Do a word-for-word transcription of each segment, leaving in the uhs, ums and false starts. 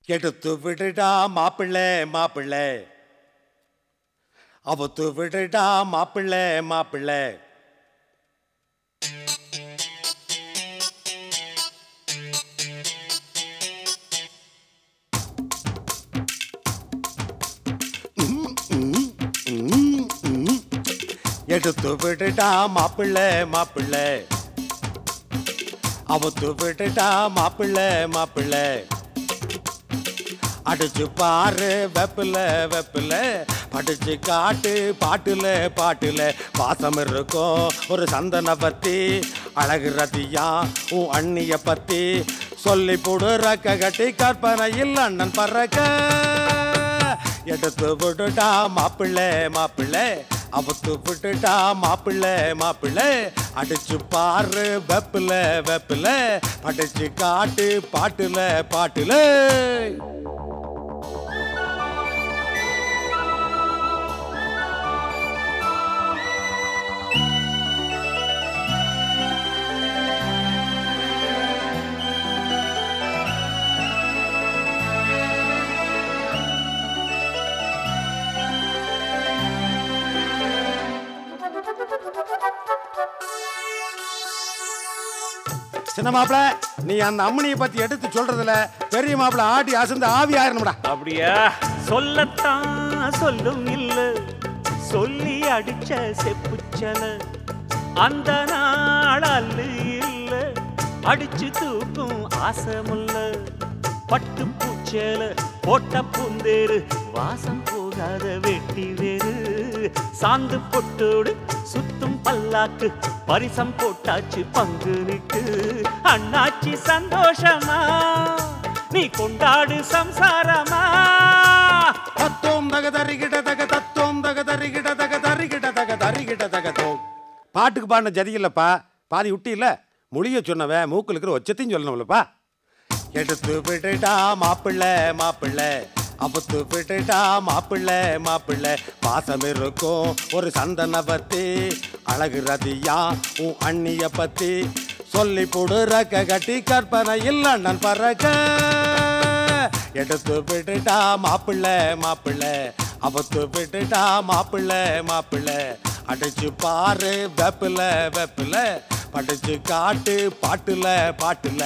எடுத்து விடுடா மாப்பிள்ளை மாப்பிள்ளை அவத்து விடுடா மாப்பிள்ளை மாப்பிள்ளை எடுத்து விடுடா மாப்பிள்ளை மாப்பிள்ளை அவத்து விடுடா மாப்பிள்ளை மாப்பிள்ளை அடிச்சு பாரு வெப்பில வெப்பில படிச்சு காட்டு பாட்டுல பாட்டுல பாசம் இருக்கும் ஒரு சந்தன பத்தி அழகு ரத்தியா உன் அண்ணிய பத்தி சொல்லி போடு ரக்க கட்டி கற்பனையில் அண்ணன் பறக்க எடுத்து விடுடா மாப்பிள்ளை மாப்பிள்ளை அவத்து விட்டுட்டா மாப்பிள்ளை மாப்பிள்ளை அடிச்சு பாரு வெப்பில வெப்பில படிச்சு காட்டு பாட்டுல பாட்டுல சின்ன மாப்பிள நீ அந்த அம்மனியை பத்தி எடுத்து சொல்றதுல பெரிய மாப்பிள ஆடி அசந்து ஆவி ஆயிரணும்டா. அப்படியா? சொல்லத்தான் சொல்லும் இல்ல சொல்லி அடிச்ச செப்புச்சல அந்த நாள் அல்லு இல்ல அடிச்சு தூக்கும் ஆசமுல்ல பட்டு பூச்சேல போட்ட பூந்தேரு வாசம் போகாத வெட்டி வேறு சாந்து பொட்டோடு சுத்தும் பல்லாக்கு பரிசம் போட்டாச்சு பங்கு நிட்டு அண்ணாச்சி சந்தோஷமா நீ கொண்டாடு சம்சாரமா தத்தோம் தக தரிகிட தக தத்தோம் தக தரிகிட தக தரிகிட தக தரிகிட தக தோ பாட்டுக்கு பாடின ஜதி இல்லப்பா பாதி விட்டி இல்ல மொழிய சொன்னவ மூக்குல இருக்கிற ஒச்சத்தையும் சொல்லணும்லப்பா. எடுத்து விட்டுட்டா மாப்பிள்ளை மாப்பிள்ளை அவத்து விட்டுட்டா மாப்பிள்ளை மாப்பிள்ளை பாசம் இருக்கும் ஒரு சந்தன பத்தி அழகு ரதியா உன் அண்ணிய பத்தி சொல்லி போடு ரக்க கட்டி கற்பனையில் அண்ணன் பறக்க எடுத்து விட்டுட்டா மாப்பிள்ளை மாப்பிள்ளை அவத்து விட்டுட்டா மாப்பிள்ளை மாப்பிள்ளை அடிச்சு பாரு வெப்பில வெப்பில படிச்சு காட்டு பாட்டுல பாட்டுல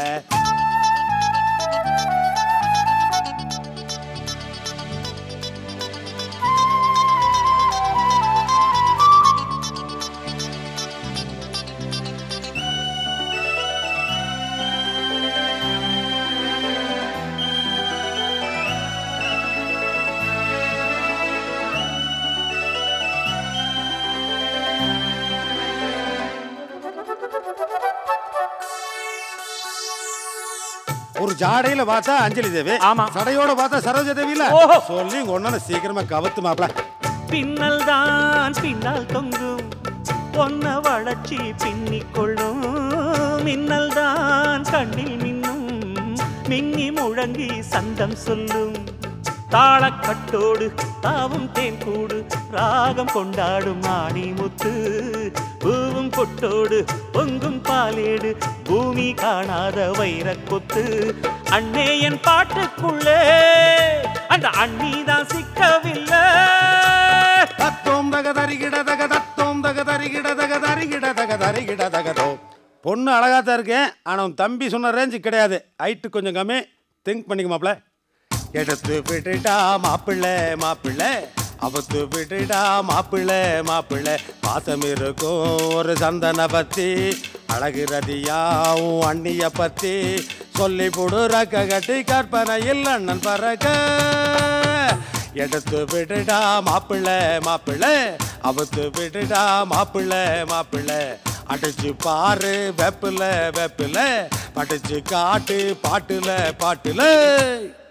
ஒரு ஜாடையில பார்த்தா அஞ்சலி தேவி, ஆமா சடையோட பார்த்தா சரோஜ தேவியில சொல்லி ஒன்னு சீக்கிரமா கவத்து மாப்ள. பின்னல் தான் பின்னால் தொங்கும் பொன்ன வளர்ச்சி பின்னிக்கொள்ளும் மின்னல் தான் கண்ணில் மின்னும் மின்னி முழங்கி சந்தம் சொல்லும் தாளக்கட்டோடு தாவும் தேன் கூடு ராகம் கொண்டாடும் ஆணி முத்து பூவும் கொட்டோடு பொங்கும் பாலேடு பூமி காணாத வைரக் கொத்து அண்ணே என் பாட்டுக்குள்ளே அந்த அண்ணிதான் சிக்கவில்லை. தத்தோம் தக தரிகிட தக தத்தோம் தக தரிகிட தக தரிகிட தக தரிகிட தகதோ பொண்ணு அழகாத்தான் இருக்கேன் ஆனா உன் தம்பி சொன்ன ரேஞ்சு கிடையாது, ஹைட்டு கொஞ்சம் கம்மி, திங்க் பண்ணிக்க மாப்ள. எடுத்து விட்டுட்டா மாப்பிள்ளை மாப்பிள்ளை அவத்து விட்டுட்டா மாப்பிள்ளை மாப்பிள்ளை பாசம் இருக்கும் ஒரு சந்தன பத்தி அழகு ரதியா உன் அண்ணிய பத்தி சொல்லி போடு ரக்க கட்டி கற்பனையில் அண்ணன் பறக்க எடுத்து விட்டுட்டா மாப்பிள்ளை மாப்பிள்ளை அவத்து விட்டுட்டா மாப்பிள்ளை மாப்பிள்ளை அடிச்சு பாரு வெப்பில வெப்பில படிச்சு காட்டு பாட்டுல பாட்டுல.